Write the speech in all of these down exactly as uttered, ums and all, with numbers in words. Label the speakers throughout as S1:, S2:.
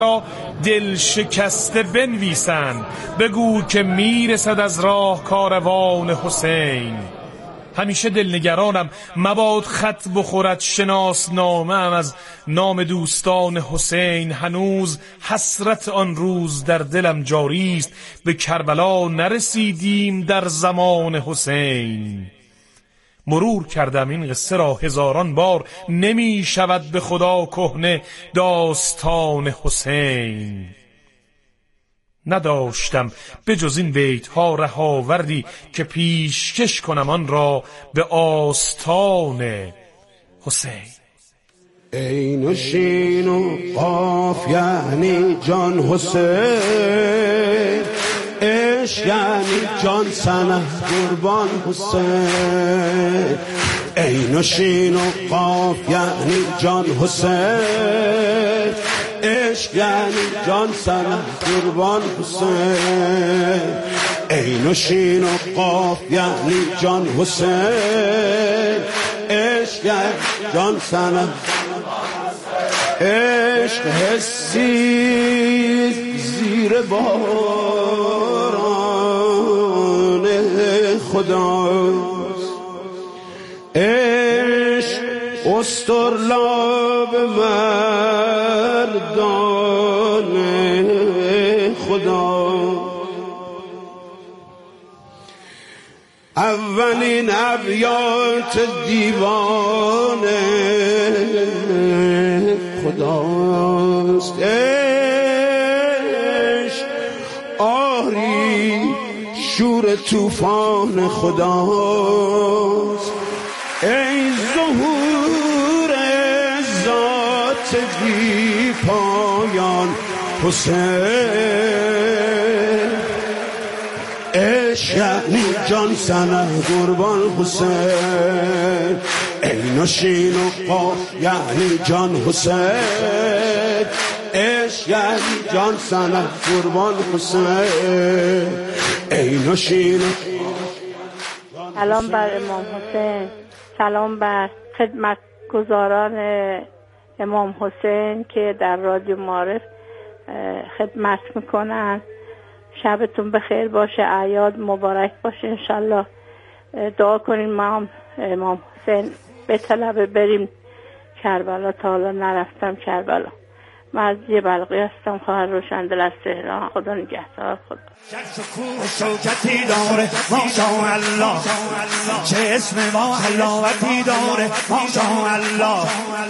S1: دل شکسته بنویسند، بگو که میرسد از راه کاروان حسین. همیشه دلنگرانم مباد خط بخورد شناسنامه ام از نام دوستان حسین. هنوز حسرت آن روز در دلم جاری است، به کربلا نرسیدیم در زمان حسین. مرور کردم این قصه را هزاران بار، نمی شود به خدا کهنه داستان حسین. نداشتم به جز این بیت ها رهاوردی، که پیشکش کنم آن را به آستان حسین.
S2: عین و شین و قاف یعنی جان حسین، عشق یعنی جان سنه قربان حسین. عین و شین و قاف یعنی جان حسین، عشق یعنی جان سنه قربان حسین. عین و شین و قاف یعنی جان حسین، عشق یعنی جان سنه. عشق حسی زیر باران خداست، عشق استرلاب مردان خدا. اولین ابیات دیوان خداست، عشق آری شور طوفان خداست. ای ظهور ذات بی پایان حسین، عشق یعنی جان سنه قربان حسین. عین و شین و قاف یعنی جان حسین، عشق یعنی جان سنه قربان حسین. عین و شین.
S3: سلام بر امام حسین، سلام بر خدمتگزاران امام حسین که در رادیو معارف خدمت میکنن. شبتون بخیر باشه، اعیاد مبارک باشه انشالله. دعا کنین ما امام حسین به طلبه بریم کربلا، تا حالا نرفتم کربلا. من از یه بلقی هستم، خواهر روشندل از تهران. خدا نگهدار. خدا
S4: شکوه شوکتی داره ماشاءالله، چه اسم ما حلاوتی داره ماشاءالله.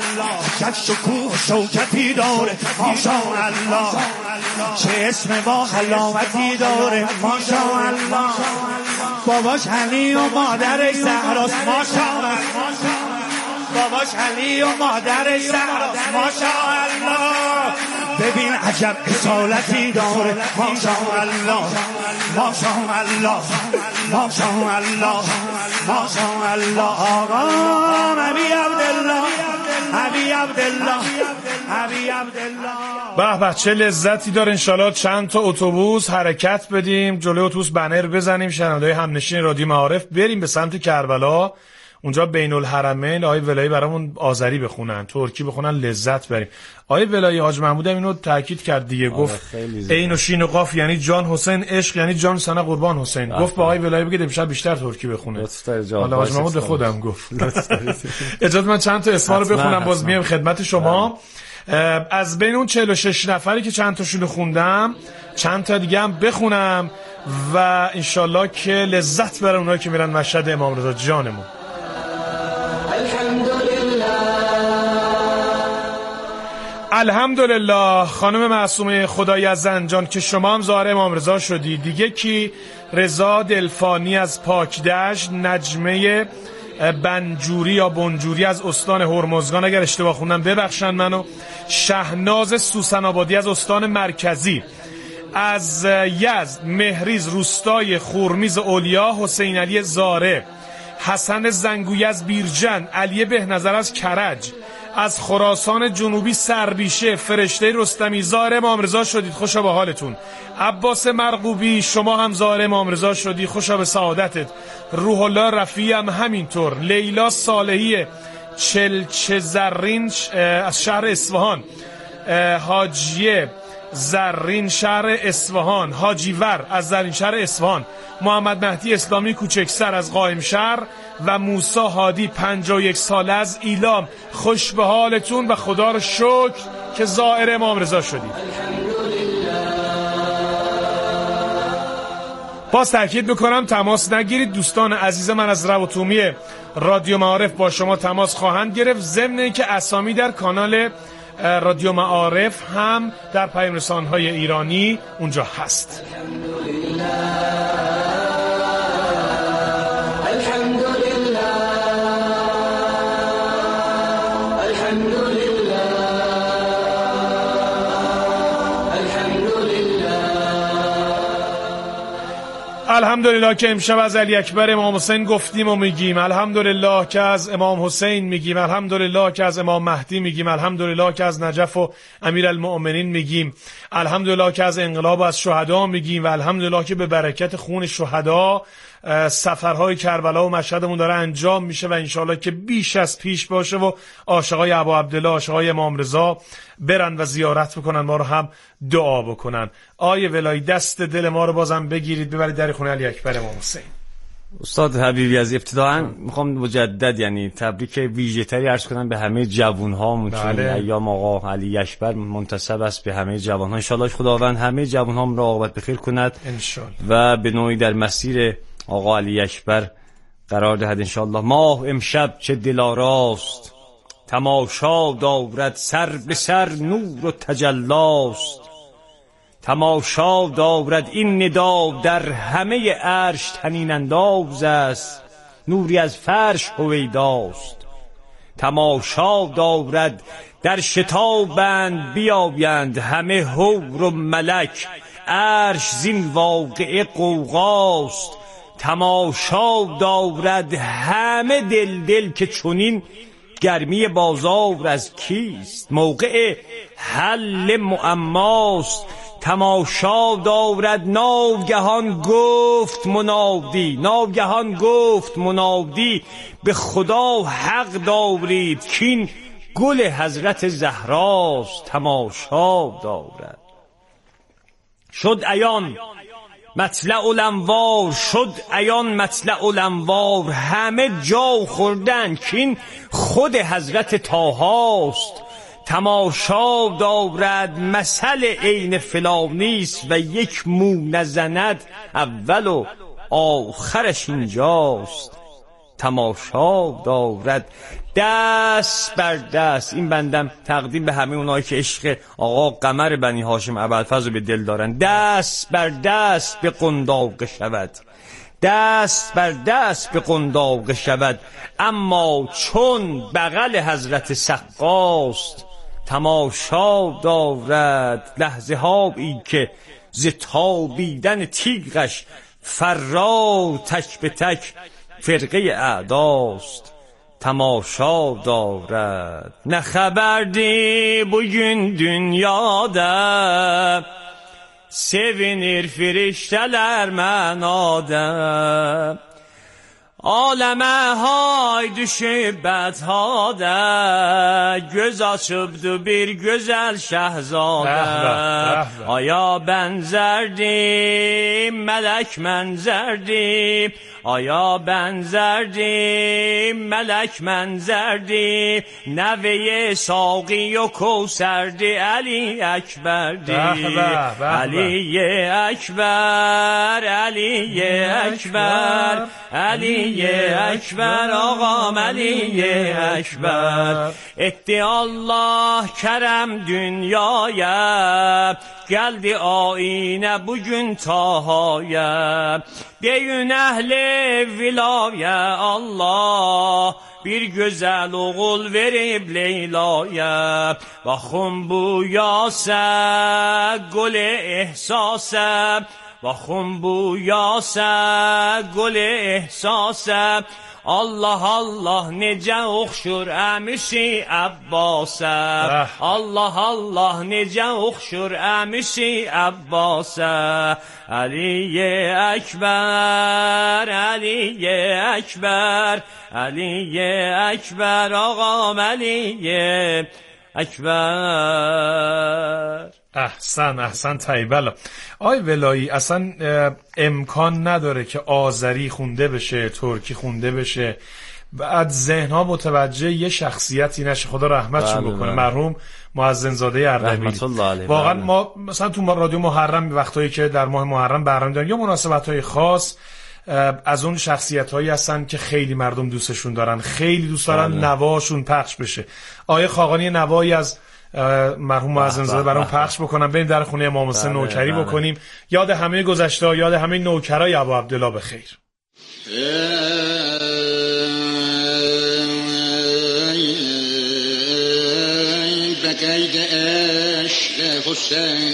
S4: شکوه شوکتی داره ماشاءالله، چه اسم ما حلاوتی داره ماشاءالله. باباش علی و مادرش زهراست ماشاءالله، باباش علی و مادرش زهراست ماشاءالله. ببین عجب اصالتی داره ماشاءالله ماشاءالله ماشاءالله ماشاءالله. آقا ابی عبدالله ابی عبدالله ابی عبدالله.
S1: به به چه لذتی داره. انشالله چند تا اتوبوس حرکت بدیم، جلوی اتوبوس بنر بزنیم، شنونده‌های همنشین رادیو معارف بریم به سمت کربلا. اونجا بین الحرمین آقای ولایی برامون آذری بخونن، ترکی بخونن، لذت بریم. آقای ولایی حاج محمود هم اینو تاکید کرد دیگه، گفت عین و شین و قاف یعنی جان حسین، عشق یعنی جان سنه قربان حسین. گفت با آقای ولایی بگید امشب بیشتر ترکی بخونه. حالا حاج محمود به خودم گفت. اجازه من چند تا اسما رو بخونم باز میام خدمت شما. از بین اون چهل و شش نفری که چند تاشون خوندم، چند تا دیگه هم بخونم و انشالله که لذت بره اونایی که میرن مشهد امام رضا جانمون. الحمدلله. خانم معصومه خدای از زنجان که شما هم ظاهر امام رضا شدی. دیگه کی؟ رضا دلفانی از پاکدشت، نجمه بنجوری یا بنجوری از استان هرمزگان اگر اشتباه خوندم ببخشن منو، شهناز سوسن آبادی از استان مرکزی، از یزد مهریز روستای خورمیز اولیا حسین علی زاره، حسن زنگوی از بیرجن، علی بهنظر از کرج، از خراسان جنوبی سربیشه فرشته رستمی ظاهر امام رضا شدید، خوشا به حالتون. عباس مرغوبی شما هم ظاهر امام رضا شدی، خوشا به سعادتت. روح الله رفیعی هم همینطور. لیلا صالحی چلچه زرین از شهر اصفهان، حاجی زرین شهر اصفهان، حاجی ور از زرین شهر اصفهان، محمد مهدی اسلامی کوچکسر از قائم شهر و موسی هادی پنجاه و یک ساله از ایلام. خوش به حالتون و خدا رو شکر که زائر امام رضا شدید. باز تاکید میکنم تماس نگیرید، دوستان عزیز من از روتومی رادیو معارف با شما تماس خواهند گرفت، ضمن اینکه اسامی در کانال رادیو معارف هم در پیام رسان‌های ایرانی اونجا هست. الحمدلله که امشب از علی اکبر امام حسین گفتیم و میگیم، الحمدلله که از امام حسین میگیم، الحمدلله که از امام مهدی میگیم، الحمدلله که از نجف و امیرالمؤمنین میگیم، الحمدلله که از انقلاب و از شهدا میگیم و الحمدلله که به برکت خون شهدا سفرهای کربلا و مشهدمون داره انجام میشه و انشالله که بیش از پیش باشه و عاشقای ابا عبدالله، عاشقای امام رضا برن و زیارت بکنن، ما رو هم دعا بکنن. آیه ولایی دست دل ما رو بازم بگیرید ببرید در خونه علی اکبر امام حسین.
S5: استاد حبیبی از ابتداء میخوام مجدد یعنی تبریک ویژه‌تری عرض کنم به همه جوان‌هامون که ایام آقا علی اکبر منتسب است به همه جوان‌ها. ان شاءالله خداوند همه جوان‌هام را عاقبت بخیر کند
S1: انشالله
S5: و به نوعی در مسیر آقا علی اکبر قرار دهد انشاءالله. ماه امشب چه دلاراست، تماشا دارد سر به سر نور و تجلاست. تماشا دارد این ندا در همه عرش طنین انداز است، نوری از فرش هویداست. تماشا دارد در شتابند بیایند همه حور و ملک، عرش زین واقعه غوغاست. تماشا دارد همه دل دل که چنین گرمی بازار از کیست، موقع حل معماست. تماشا دارد ناگهان گفت منادی، ناگهان گفت منادی به خدا حق دارید کین گل حضرت زهراست. تماشا دارد شد عیان مطلع الانوار، شد عیان مطلع الانوار، همه جا خوردن کین خود حضرت طاهاست. تماشا دارد مثل عین فلانیست و یک مو نزند اول و آخرش اینجاست. تماشا دارد دست بر دست، این بندم تقدیم به همه اونایی که عشق آقا قمر بنی هاشم ابوالفضل به دل دارن، دست بر دست به قنداق شود، دست بر دست به قنداق شود، اما چون بغل حضرت سقاست. تماشا دارد لحظه هایی که ز تابیدن تیغش فرا تک به تک فرقه اعداست. Tamaşa davret ne haberdi bugün dünyada, sevinir firişteler menada. Aleme hay düşüp bethada, göz açıbdı bir güzel şehzade. Aya benzerdim, melek menzerdim, aya benzerdim, melek menzerdim. Neveye Saği o Kevserdi, Ali Ekberdi. Ali Ekber, Ali Ekber, Ali Ekber, ağam Ali Ekber. Etti Allah kerem dünyaya, geldi ayine bugün Taha'ya. Deyün ehli vilaya Allah, bir güzel oğul verip Leyla'ya. Bakın bu yasa gole ihsasa, bakın bu yasa gole ihsasa. Allah Allah necə oxşur əmisi Əbbasa. Allah Allah necə oxşur əmisi Əbbasa. Əliyə Əkbər, Əliyə Əkbər, Əliyə Əkbər, ağam Əliyə اکبر.
S1: احسن احسن طیبلا. آی ولایی اصلا امکان نداره که آذری خونده بشه، ترکی خونده بشه، بعد ذهنها متوجه یه شخصیتی نشه. خدا رحمتشون بکنه مرحوم مؤذن زاده اردبیلی،
S5: رحمت الله علیه.
S1: واقعا ما مثلا تو رادیو محرم وقتایی که در ماه محرم برنامه داریم یا مناسبت‌های خاص، از اون شخصیت‌هایی هستن که خیلی مردم دوستشون دارن، خیلی دوست دارن نواشون پخش بشه. آیه خاقانی نوایی از مرحوم مؤذن زاده برام پخش بکنم، بریم در خونه امام حسین نوکری بکنیم، یاد همه گذشته، یاد همه نوکرای ابا عبدالله بخیر.
S2: به قید عشق حسین،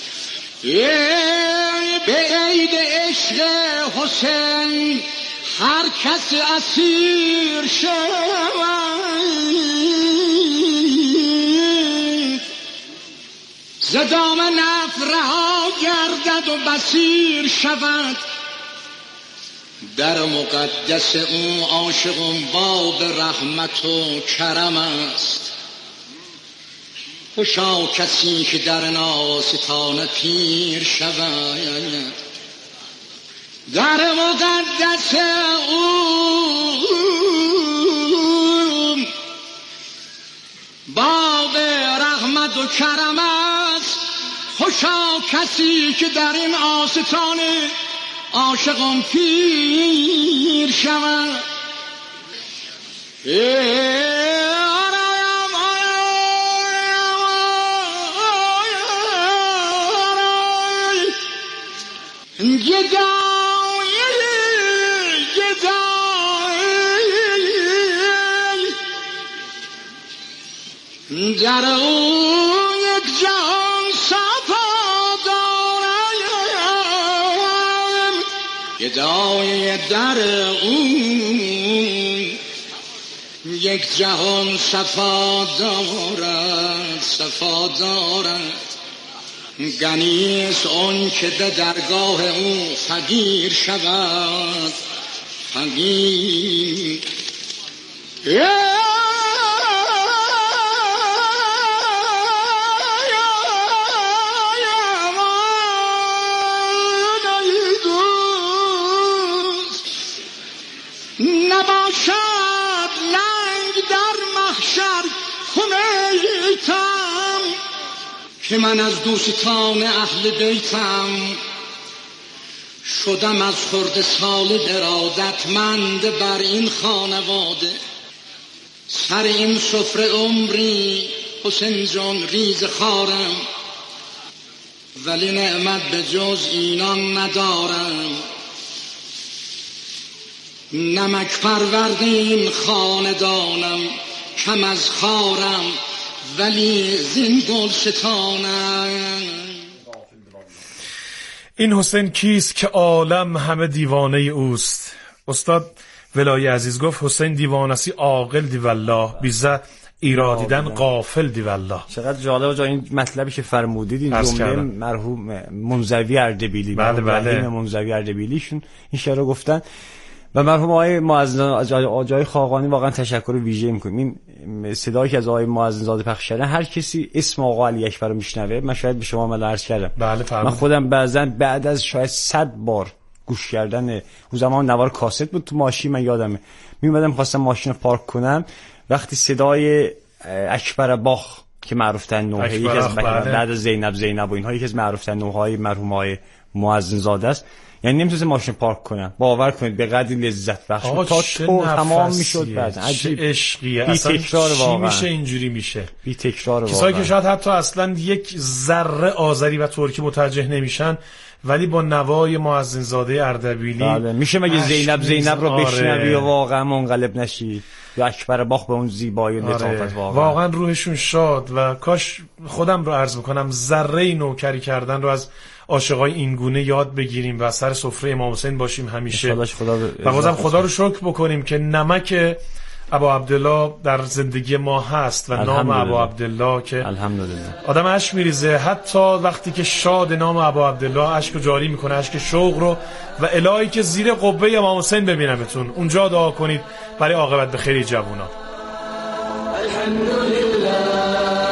S2: به قید عشق حسین هر کس اسیر شود، ز دام نفس رها گردد و بصیر شود. در مقدس او عاشقان باب رحمت و کرم است، خوشا کسی که در ناستان پیر شود. در مقدس او باب رحمت و کرم است، خوشا کسی که در این آستان عاشقان پیر شود. گدای گدای در او یک جهان صفا دارم، گدای در او یک جهان صفا دارد، صفا دارد. غنیست اون که به درگاه او فقیر شود، فقیر. نباشد لنگ در محشر خونه ایتم، که من از دوستان اهل بیتم شدم از خرد سال ارادتمند بر این خانواده. سر این سفره عمری حسین جان ریز خارم، ولی نعمت به جز اینان ندارم. نمک پرورد این خاندانم، کم از خارم، ولی زین گل ستانم.
S1: این حسین کیست که عالم همه دیوانه اوست؟ استاد ولایی عزیز گفت حسین دیوانسی عاقل دی والله، بیزه ایرادیدن غافل دی والله.
S5: چقدر جالب جا این مطلبی که فرمودید، این جمله مرحوم منزوی اردبیلی،
S1: بله بله
S5: منزوی اردبیلیشون این شعر رو گفتن و مرحوم آقای مؤذن آقای خاقانی واقعا تشکر ویژه میکنیم. این صدایی که از آقای مؤذن زاده پخش کردن، هر کسی اسم آقا علی اکبر رو میشنوه، من شاید به شما عمل عرض کردم،
S1: بله
S5: من خودم بعضا بعد از شاید صد بار گوش کردن، اون زمان نوار کاست بود تو ماشین، من یادمه میومدم خواستم ماشین رو پارک کنم، وقتی صدای اکبر باخ که معروف ترین نوحه، یکی از بعد از زینب زینب و اینها یکی از معروف ترین نوحه های مرحوم آقای مؤذن زاده است، یعنی نمیتونم ماشین پارک کنم، باور کنید به قدری لذت بخش بود تا تو تمام میشد. بعد عجیب
S1: عشقیه،
S5: بی تکرار واقعا.
S1: میشه اینجوری میشه
S5: بی تکرار واقعا.
S1: کسایی که شاید حتی اصلا یک ذره آذری و ترکی متوجه نمیشن، ولی با نوای مؤذن زاده اردبیلی
S5: بله. میشه مگه زینب زینب رو بشنوی و واقعا منقلب نشی، یا اکبر باخ به اون زیبایی و لطافت.
S1: آره.
S5: واقعا
S1: واقعا روحشون شاد و کاش خودم رو عرض میکنم ذره نوکری کردن رو از عاشقای این گونه یاد بگیریم و سر سفره امام حسین باشیم همیشه.
S5: خدا
S1: و بازم خدا رو شکر بکنیم که نمک ابا عبدالله در زندگی ما هست و نام ابا عبدالله که
S5: الحمدلله
S1: آدم اشک میریزه، حتی وقتی که شاد نام ابا عبدالله اشک رو جاری میکنه، اشک شوق رو. و الهی که زیر قبه امام حسین ببینمتون، اونجا دعا کنید برای عاقبت به خیر جوونا.
S2: الحمدلله.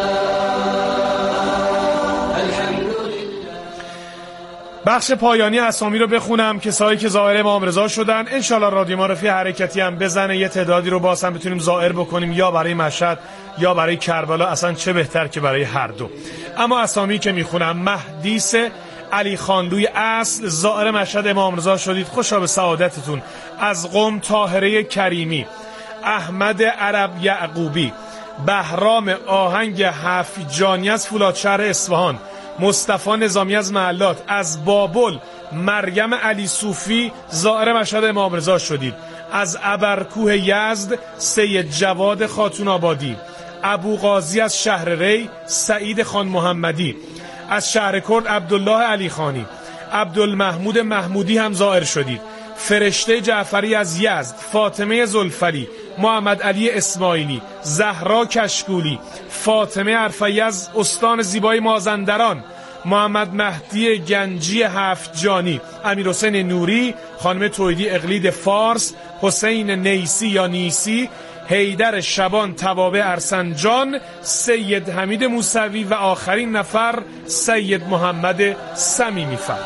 S1: بخش پایانی اسامی رو بخونم، کسایی که زائر امام رضا شدن. انشالله رادیو معرفی حرکتی هم بزنه یه تعدادی رو باز هم بتونیم زائر بکنیم، یا برای مشهد یا برای کربلا، اصلا چه بهتر که برای هر دو. اما اسامی که میخونم: مهدیس علی خانلوی اصل، زائر مشهد امام رضا شدید، خوشا به سعادتتون. از قم طاهره کریمی، احمد عرب یعقوبی، بهرام آهنگ هفت جانی از فولادشهر اصفهان، مصطفی نظامی از محلات. از بابل مریم علی صوفی، زائر مشهد امام رضا شدید. از ابرکوه یزد سید جواد خاتون آبادی، ابو قاضی از شهر ری سعید خان محمدی. از شهر کرد عبدالله علی خانی، عبدالمحمود محمودی هم زائر شدید. فرشته جعفری از یزد، فاطمه زلفری، محمد علی اسماعیلی، زهرا کشکولی، فاطمه عرفی از استان زیبای مازندران، محمد مهدی گنجی هفت جانی، امیر حسین نوری، خانم تویدی اقلید فارس، حسین نیسی یا نیسی، حیدر شبان توابع ارسنجان، سید حمید موسوی و آخرین نفر سید محمد صمیمی فر.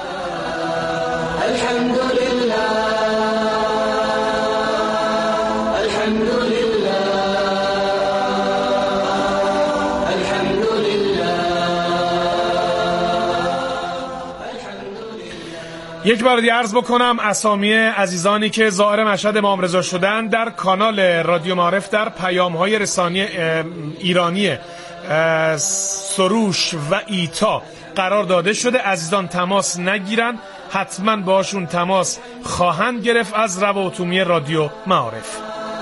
S1: یک بار دیگه عرض بکنم اسامی عزیزانی که زائر مشهد امام رضا شدن در کانال رادیو معارف در پیام‌های رسانی ایرانی سروش و ایتا قرار داده شده. عزیزان تماس نگیرن، حتما باشون تماس خواهند گرفت از روابط رادیو معارف.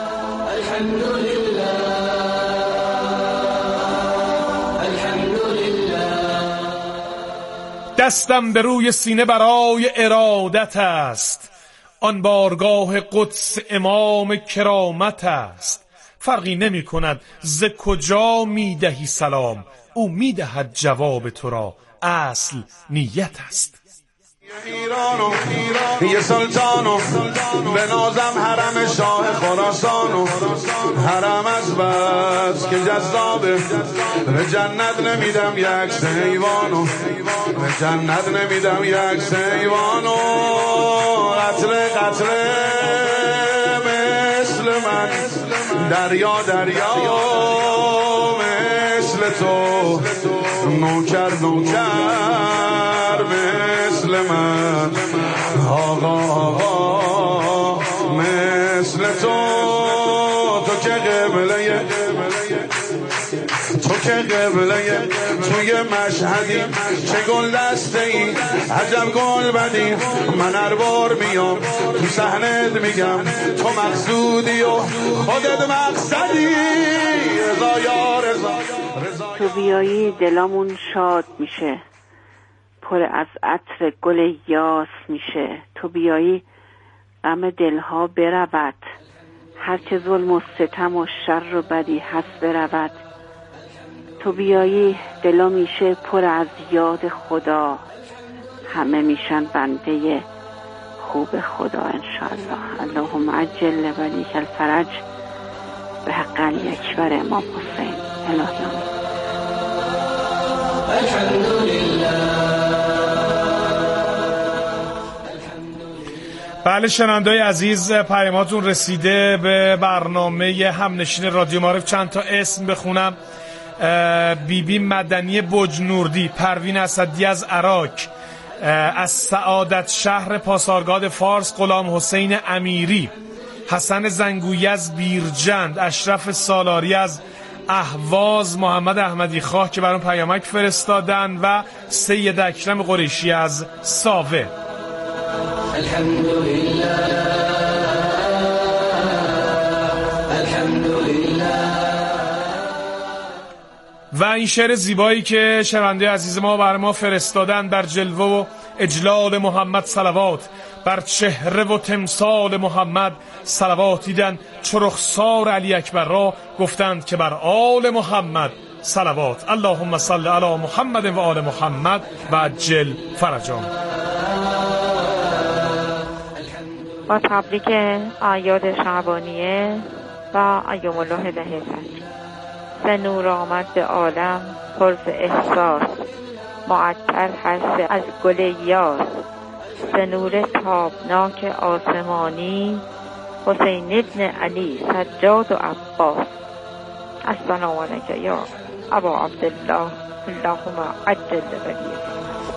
S1: دستم به روی سینه برای ارادت است، آن بارگاه قدس امام کرامت است. فرقی نمی کند ز کجا می دهی سلام، او می دهد جواب تو را، اصل نیت است.
S6: ایرانو یه سلطانو به نازم حرم شاه خراسانو، حرم از بس که جذابه، به جنت نمیدم یک حیوانو، به جنت نمیدم یک حیوانو. قطره قطره مثل من، دریا دریا مثل تو، نوکر نوکر مثل من، آقا آقا مثل تو. تو که قبله، تو که قبله توی مشهدی، چه گل دسته ای عجب گل بدی. من هر بار میام تو صحنت میگم تو مقصودی و خودت مقصدی. رضا یا رضا،
S3: تو بیایی دلامون شاد میشه، پر از عطر گل یاس میشه. تو بیایی غم دلها برود، هرچه ظلم و ستم و شر و بدی هست برود. تو بیایی دلا میشه پر از یاد خدا، همه میشن بنده خوب خدا انشاءالله. اللهم عجل ولیک الفرج به حق علی اکبر امام حسین. الهی آمین.
S1: بله شنونده‌های عزیز، پیاماتون رسیده به برنامه همنشین رادیو معارف. چند تا اسم بخونم: بیبی بی مدنی بجنوردی، پروین اسدی از عراق، از سعادت شهر پاسارگاد فارس غلام حسین امیری، حسن زنگویی از بیرجند، اشرف سالاری از اهواز، محمد احمدی خواه که برام پیامک فرستادن و سید اکرم قریشی از ساوه. الحمدلله الحمدلله. و این شعر زیبایی که شنونده عزیز ما بر ما فرستادن: بر جلوه و اجلال محمد صلوات، بر چهره و تمثال محمد صلوات. دیدن چو رخسار علی اکبر را، گفتند که بر آل محمد صلوات. اللهم صل علی محمد و آل محمد و عجل فرجهم.
S7: با تبریک اعیاد شعبانیه و ایام الله دهه فجر، سه نور آمد به عالم پر ز احساس، معطر هست از گل یاس، سنور تابناک آسمانی، حسین ابن علی سجاد و عباس. السلام علیک یا ابا عبدالله، اللهم عجل بلیه.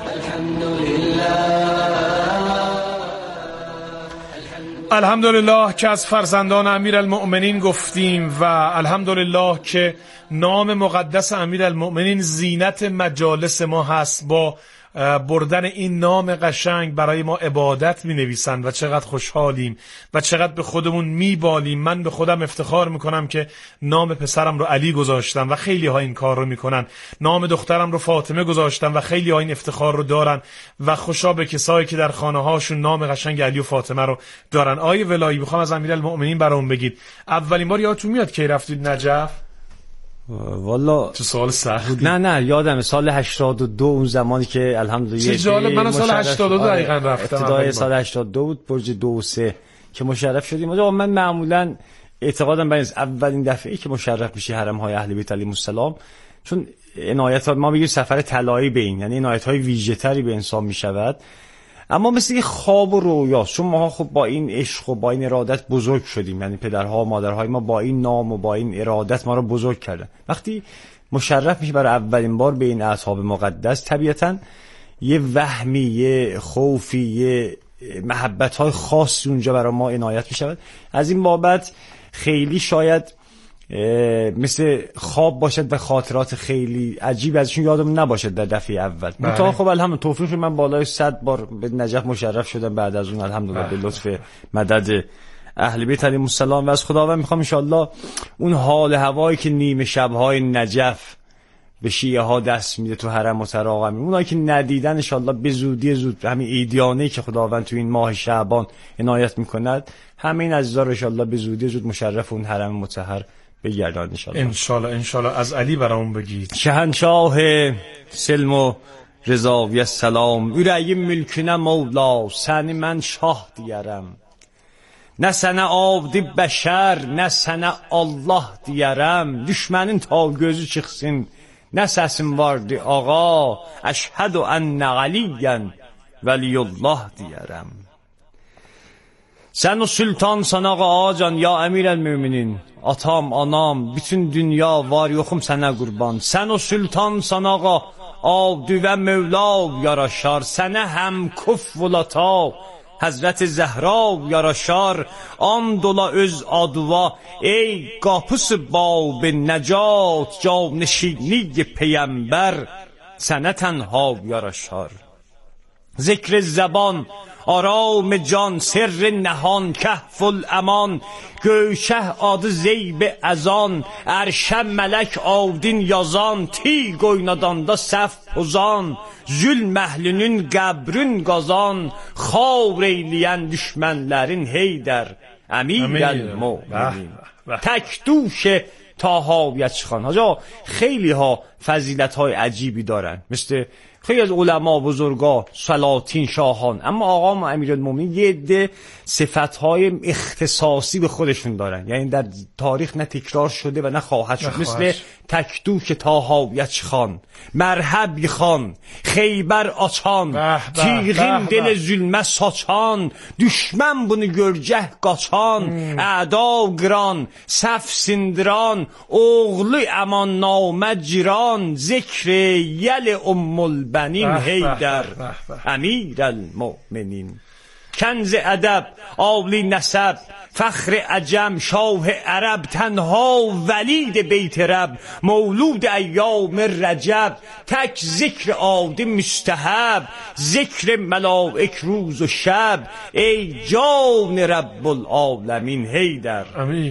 S1: الحمدلله که از فرزندان امیرالمؤمنین گفتیم و الحمدلله که نام مقدس امیرالمؤمنین زینت مجالس ما هست. با بردن این نام قشنگ برای ما عبادت می نویسن و چقدر خوشحالیم و چقدر به خودمون می بالیم. من به خودم افتخار می کنم که نام پسرم رو علی گذاشتم و خیلی ها این کار رو می کنن. نام دخترم رو فاطمه گذاشتم و خیلی ها این افتخار رو دارن و خوشا به کسایی که در خانه هاشون نام قشنگ علی و فاطمه رو دارن. آیه ولایی بخوام از امیرالمؤمنین برام بگید، اولین بار یادتون میاد کی رفتید نجف؟
S5: والا
S1: تو سال سخت.
S5: نه نه یادم سال هشتاد و دو، اون زمانی که الحمدلله
S1: چه جالب، من سال هشتاد و دو دقیقاً رفتم.
S5: ابتدای سال هشتاد و دو بود، برج دو و سه که مشرف شدیم. من معمولا اعتقادم بر اینه اولین دفعه‌ای که مشرف میشه حرم های اهل بیت علیهم السلام، چون عنایت ما میگیم سفر طلایی به این، یعنی عنایت های ویژه تری به انسان میشود. اما مثل یه خواب و رویاست، چون ما خب با این عشق و با این ارادت بزرگ شدیم، یعنی پدرها و مادرهای ما با این نام و با این ارادت ما رو بزرگ کردن. وقتی مشرف میشه برای اولین بار به این اصحاب مقدس، طبیعتاً یه وهمی، یه خوفی، یه محبت‌های خاصی اونجا برای ما عنایت میشود. از این بابت خیلی شاید مثل خواب باشد و خاطرات خیلی عجیب ازشون یادم نباشد در دفعه اول. منتها خب الحمدلله توفیق من بالای صد بار به نجف مشرف شدم بعد از اون، الحمدلله به لطف مدد اهل بیت علیهم السلام. و از خداوند میخوام ان شاءالله اون حال هوایی که نیمه شب‌های نجف به شیعه ها دست میده تو حرم متراقم، اونایی که ندیدن ان شاءالله به زودی زود همین عیدیانه‌ای که خداوند تو این ماه شعبان عنایت میکند، همین عزیزا رو ان شاءالله به زودی زود مشرف اون حرم مطهر بگردان ان شاءالله.
S1: ان شاءالله ان شاءالله. از علی برامون بگید.
S5: شهنشاه سلم و رضا و سلام، ürəyim mülkünə مولا، səni mən şah deyərəm. Nə sənə abdi bəşər, nə sənə Allah deyərəm. Düşmənin ta gözü çıxsın, nə səsin vardı ağa, əşhədü ənnə əliyyən vəliyullah deyərəm. Sən o sultansan ağa can ya əmirəl-müminin, atam, anam, bütün dünya var yoxum sənə qurban. Sən o sultansan ağa, abdü və mövla yaraşar, sənə həm kufvulata Həzrət Zəhra yaraşar. And ola öz adıva, ey qapısı bab nəcat, canişini peyğəmbər sənə tənha yaraşar. Zikr zəban, aram can, sirr nəhan, kəhful əman, göyşəh adı zeyb əzan, ərşə mələk adin yazan, tiq oynadanda səhv pozan, zülm əhlinin qəbrün qazan, xavr eyləyən düşmənlərin heydər, əmirəl mü'minin. تک دوش طاهایت خان. ها خیلی ها فضیلت های عجیبی دارن، مثل خیلی از علما بزرگا، سلاطین، شاهان. اما آقا امیرالمومنین یه عده صفت‌های اختصاصی به خودشون دارن، یعنی در تاریخ نه تکرار شده و نه خواهد شد. مثل تکدوک طاهایت خان، مرحبی خان، خیبر açan، تیغین دل zulmə saçan، düşmən bunu görcəh qaçan، əda qıran، səhv sindiran، oğlu əman namə ciran، zikr yəli ummul بنین هیدر امیرالمؤمنین. کنز ادب، عالی نسب، فخر عجم، شاه عرب، تنها ولید بیت رب، مولود ایام رجب، تک ذکر عادی مستحب، ذکر ملائک روز و شب، ای جان رب العالمین هیدر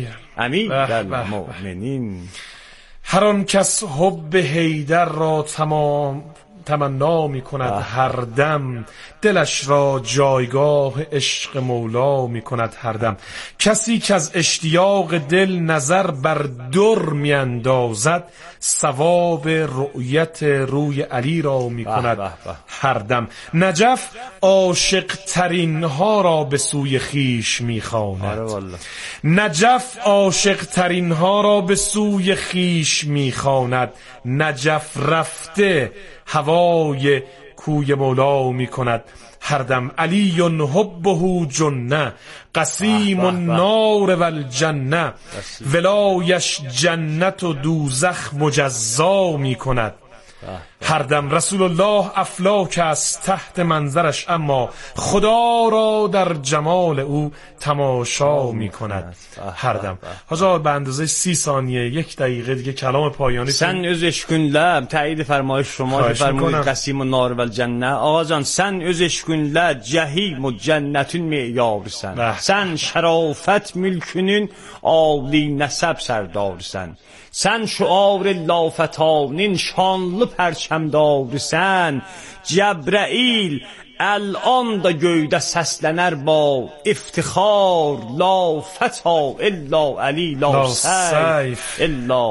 S5: امیرالمؤمنین.
S1: هر آن کس حب حیدر را تمام تمنا می کند هر دم، دلش را جایگاه عشق مولا می کند هر دم. کسی که از اشتیاق دل نظر بر در می اندازد، ثواب رؤیت روی علی را می کند هر دم. نجف عاشق ترین ها را به سوی خیش می خواند. نجف عاشق ترین ها را به سوی خیش می خواند. نجف رفته هوای کوی مولا می کند هر دم. علی حبه جنه قسیم النار و الجنه، ولایش جنت و دوزخ مجزا می کند هر دم. رسول الله افلاک است تحت منظرش، اما خدا را در جمال او تماشا می کند هر دم. حاجا به اندازه سی ثانیه یک دقیقه دیگه کلام پایانی.
S5: سن öz eşkünlə تایید فرمایش شما که فرمودید قسیم النار و الجنه. آقا جان سن öz eşkünlə جهیم و جنتün معیارسن، سن شرافت ملکünün عالی نسب سردارسن، sen şuar lafetanin şanlı perçemdarısan. Cəbrəil الان da göydə səslənər ba iftixar la fəta illa əli la sayf illa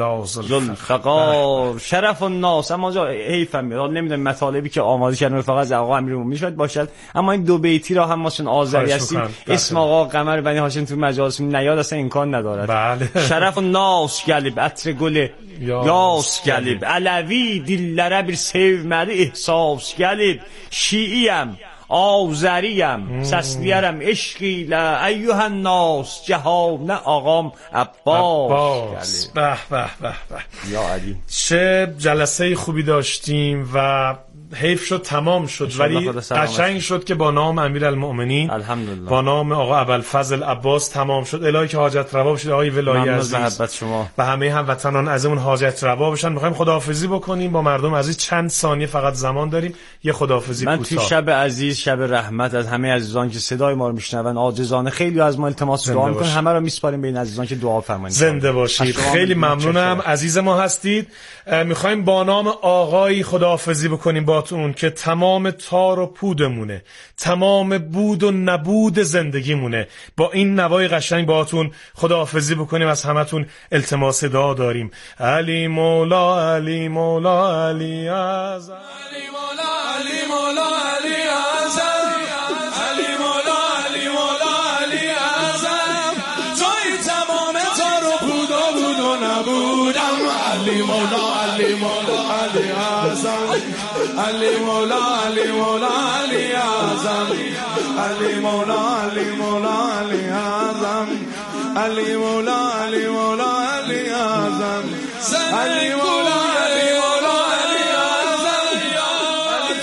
S5: zülfقار شرف الناس. اما جا حیفم میاد نمیدونم مطالبی که آماده کردم فقط از آقا امیرالمومنین شاید باشد، اما این دو بیتی را هم ما چون آذری هستیم اسم آقا قمر بنی هاشم تو مجالس نیاد اصلا امکان ندارد.
S1: بله.
S5: شرف الناس gəlib ətri gül yas gəlib Ələvi dillərə bir sevməli ihsas gəlib. Şiiyəm Azəriyəm səsləyərəm eşq ilə əyyuhən nas cəhanə ağam Abbas.
S1: به به به به
S5: یا علی
S1: چه جلسه خوبی داشتیم و حیف شد تمام شد، ولی قشنگ شد که با نام امیرالمؤمنین
S5: الحمدلله
S1: با نام آقا ابوالفضل عباس تمام شد. الهی که حاجت روا بشید آقای ولایی عزیز
S5: شما
S1: و همه هموطنان عزیزمون حاجت روا بشن. میخوایم خداحافظی بکنیم با مردم عزیز، چند ثانیه فقط زمان داریم، یه خداحافظی کوتاه.
S5: من توی شب عزیز شب رحمت از همه عزیزان که صدای ما رو میشنون عاجزانه خیلی از ما التماس دعا میکنن، همه رو میسپاریم به این عزیزان که دعا فرمایید.
S1: زنده باشید، خیلی ممنونم عزیز ما هستید. میخوایم با نام آقای خداحافظی بکنیم باتون که تمام تار و پودمونه، تمام بود و نبود زندگیمونه. با این نوای قشنگ باهاتون خداحافظی بکنیم. از همتون التماس دعا داریم. علی مولا علی مولا علی اعظم، علی مولا علی مولا علی اعظم، علی مولا علی مولا علی اعظم، توی تمام تار و پود و بود و نبودم. علی مولا علی مولا علی اعظم، علی مولا علی مولا علی اعظم، علی مولا علی مولا علی اعظم، علی مولا علی مولا علی اعظم، علی مولا علی مولا علی اعظم. یاد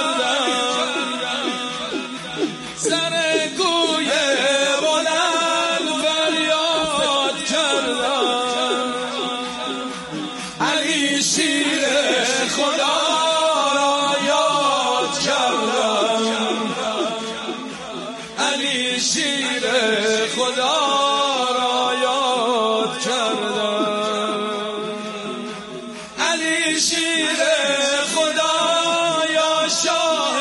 S1: کردم سر کوی بلند فریاد کردم، علی شیر خدا شیر خدا را یاد کردم، علی شیر خدا یا شاه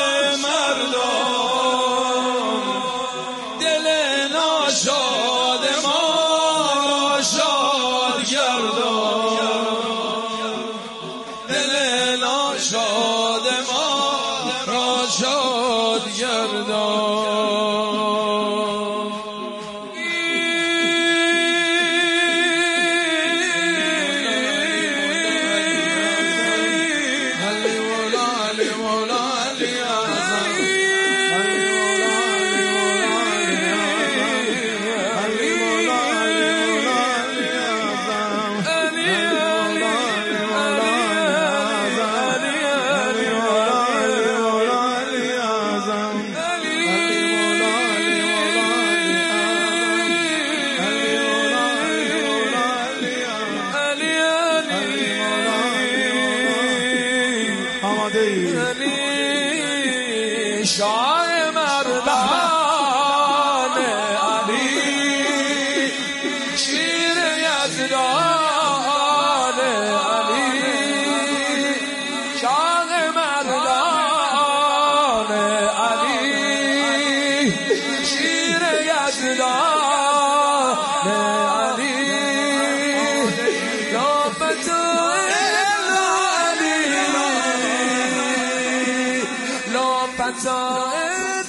S1: مردم، دل ناشاد ما را شاد گردان، دل ناشاد ما را شاد گردان. شاه مردان علی شیر یزدان علی، شاه مردان علی شیر یزدان علی، لابت علی لابت